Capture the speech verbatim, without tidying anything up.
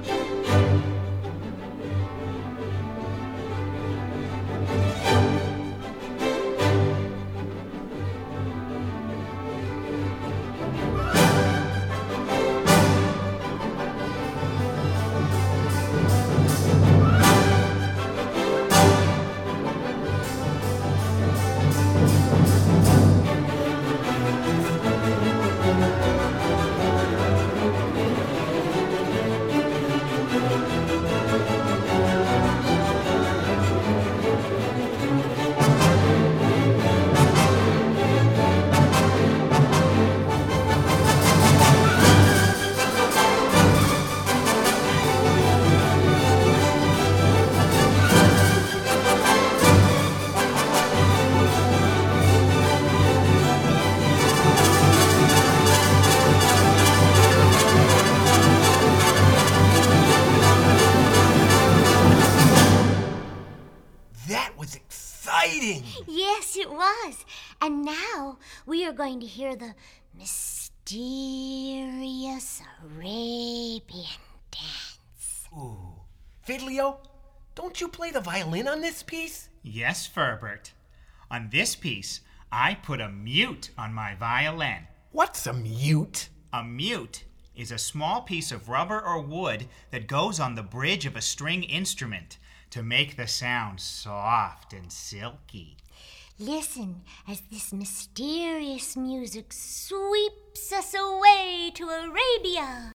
Exciting! Yes, it was. And now we are going to hear the mysterious Arabian dance. Ooh. Fiddlio, don't you play the violin on this piece? Yes, Ferbert. On this piece, I put a mute on my violin. What's a mute? A mute is a small piece of rubber or wood that goes on the bridge of a string instrument to make the sound soft and silky. Listen as this mysterious music sweeps us away to Arabia.